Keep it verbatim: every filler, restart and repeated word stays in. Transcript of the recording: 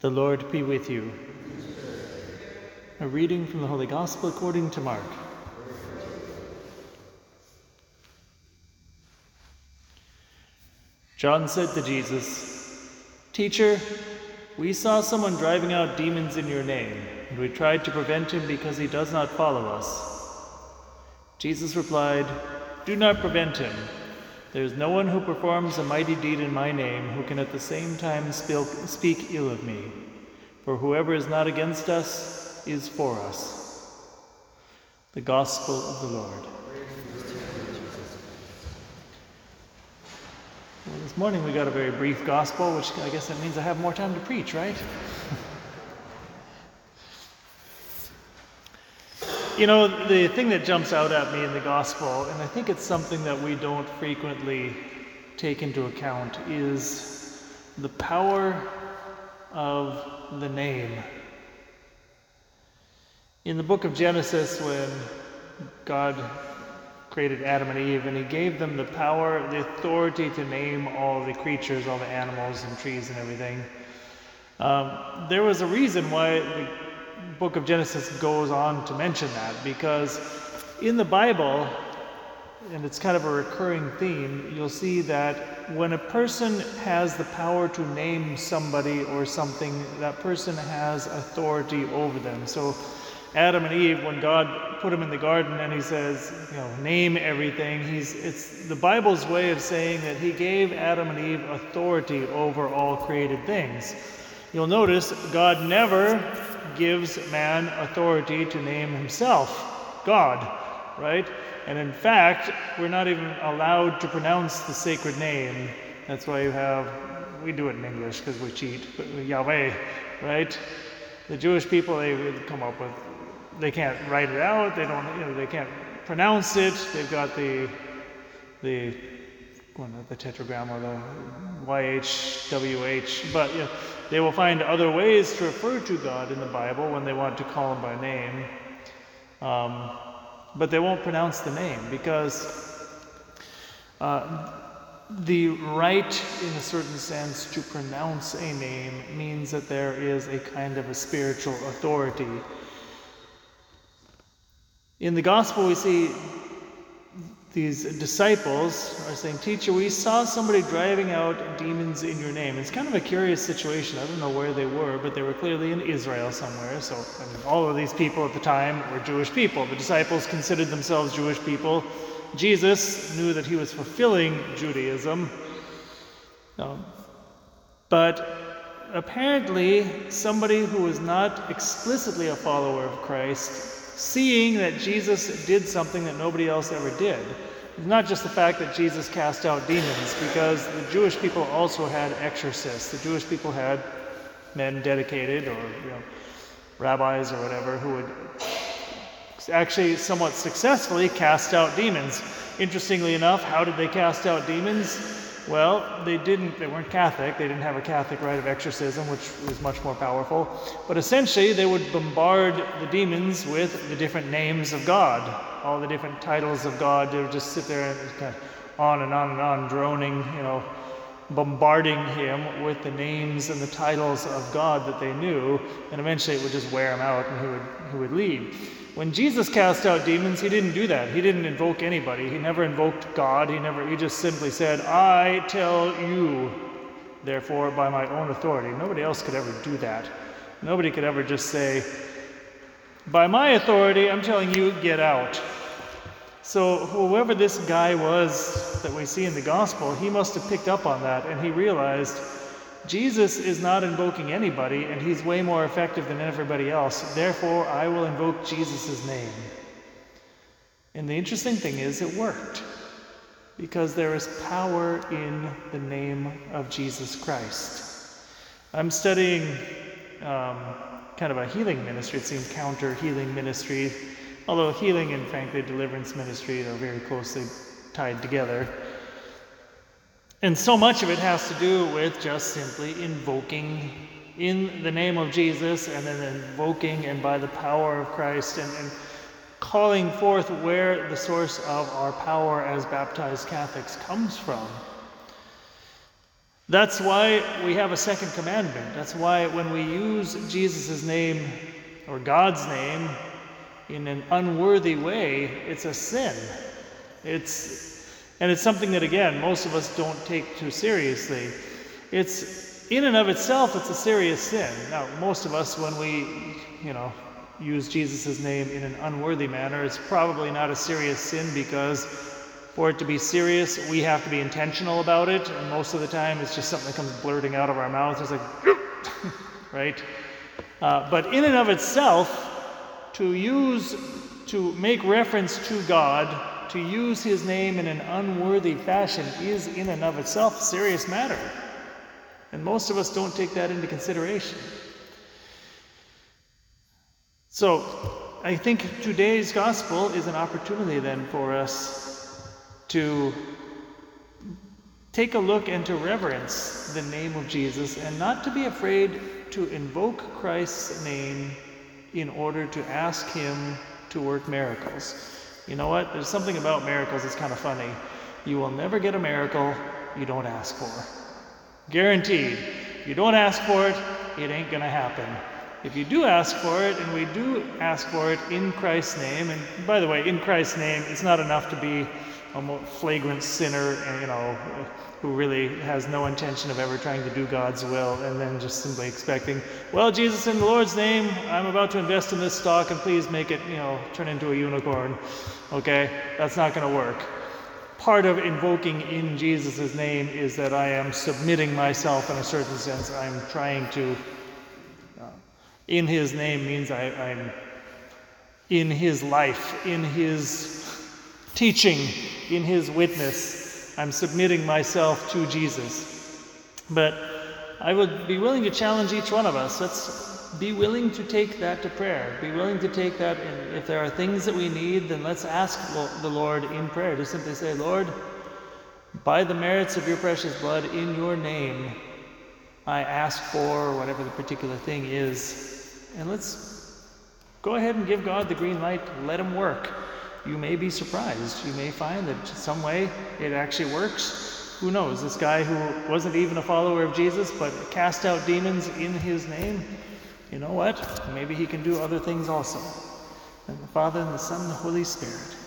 The Lord be with you. A reading from the Holy Gospel according to Mark. John said to Jesus, "Teacher, we saw someone driving out demons in your name, and we tried to prevent him because he does not follow us." Jesus replied, "Do not prevent him. There is no one who performs a mighty deed in my name who can at the same time speak ill of me. For whoever is not against us is for us." The Gospel of the Lord. Well, this morning we got a very brief gospel, which I guess that means I have more time to preach, right? You know, the thing that jumps out at me in the gospel, and I think it's something that we don't frequently take into account, is the power of the name. In the book of Genesis, when God created Adam and Eve, and he gave them the power, the authority to name all the creatures, all the animals and trees and everything, um, there was a reason why the book of Genesis goes on to mention that, because in the Bible, and it's kind of a recurring theme, you'll see that when a person has the power to name somebody or something, that person has authority over them. So Adam and Eve, when God put them in the garden and he says, you know, name everything, he's it's the Bible's way of saying that he gave Adam and Eve authority over all created things. You'll notice God never gives man authority to name himself, God, right? And in fact, we're not even allowed to pronounce the sacred name. That's why you have, we do it in English because we cheat, but Yahweh, right? The Jewish people, they would come up with, they can't write it out, they don't, you know, they can't pronounce it. They've got the, the, well, not the tetragram or the Y H W H, but you know, they will find other ways to refer to God in the Bible when they want to call him by name. Um, but they won't pronounce the name because uh, the right, in a certain sense, to pronounce a name means that there is a kind of a spiritual authority. In the gospel, we see these disciples are saying, "Teacher, we saw somebody driving out demons in your name." It's kind of a curious situation. I don't know where they were, but they were clearly in Israel somewhere. So I mean, all of these people at the time were Jewish people. The disciples considered themselves Jewish people. Jesus knew that he was fulfilling Judaism. Um, but apparently, somebody who was not explicitly a follower of Christ, seeing that Jesus did something that nobody else ever did. It's not just the fact that Jesus cast out demons, because the Jewish people also had exorcists. The Jewish people had men dedicated, or you know, rabbis or whatever, who would actually somewhat successfully cast out demons. Interestingly enough, how did they cast out demons? Well, they didn't, they weren't Catholic, they didn't have a Catholic rite of exorcism, which was much more powerful. But essentially, they would bombard the demons with the different names of God, all the different titles of God. They would just sit there and kind of on and on and on, droning, you know, bombarding him with the names and the titles of God that they knew, and eventually it would just wear him out and he would, he would leave. When Jesus cast out demons, he didn't do that. He didn't invoke anybody. He never invoked God. He never. He just simply said, "I tell you, therefore, by my own authority." Nobody else could ever do that. Nobody could ever just say, "By my authority, I'm telling you, get out." So whoever this guy was that we see in the gospel, he must have picked up on that, and he realized Jesus is not invoking anybody, and he's way more effective than everybody else. Therefore, I will invoke Jesus' name. And the interesting thing is, it worked. Because there is power in the name of Jesus Christ. I'm studying um, kind of a healing ministry. It seems counter-healing ministry. Although healing and, frankly, deliverance ministry are very closely tied together. And so much of it has to do with just simply invoking in the name of Jesus, and then invoking and by the power of Christ, and, and calling forth where the source of our power as baptized Catholics comes from. That's why we have a second commandment. That's why when we use Jesus' name or God's name in an unworthy way, it's a sin. It's, and it's something that, again, most of us don't take too seriously. It's, in and of itself, it's a serious sin. Now, most of us, when we, you know, use Jesus' name in an unworthy manner, it's probably not a serious sin, because for it to be serious, we have to be intentional about it, and most of the time it's just something that comes blurting out of our mouths. It's like, right? Uh, but in and of itself, to use, to make reference to God, to use his name in an unworthy fashion is in and of itself a serious matter. And most of us don't take that into consideration. So, I think today's gospel is an opportunity then for us to take a look and to reverence the name of Jesus, and not to be afraid to invoke Christ's name in order to ask him to work miracles. You know what? There's something about miracles that's kind of funny. You will never get a miracle you don't ask for. Guaranteed. If you don't ask for it, it ain't going to happen. If you do ask for it, and we do ask for it in Christ's name, and by the way, in Christ's name, it's not enough to be a flagrant sinner, and, you know, who really has no intention of ever trying to do God's will, and then just simply expecting, well, Jesus, in the Lord's name, I'm about to invest in this stock, and please make it, you know, turn into a unicorn. Okay? That's not going to work. Part of invoking in Jesus' name is that I am submitting myself in a certain sense. I'm trying to, uh, in his name means I, I'm in his life, in his teaching, in his witness. I'm submitting myself to Jesus. But I would be willing to challenge each one of us. Let's be willing to take that to prayer. Be willing to take that, and if there are things that we need, then let's ask the Lord in prayer. Just simply say, Lord, by the merits of your precious blood, in your name, I ask for whatever the particular thing is. And let's go ahead and give God the green light. Let him work. You may be surprised. You may find that some way it actually works. Who knows? This guy who wasn't even a follower of Jesus, but cast out demons in his name, you know what? Maybe he can do other things also. And the Father, and the Son, and the Holy Spirit.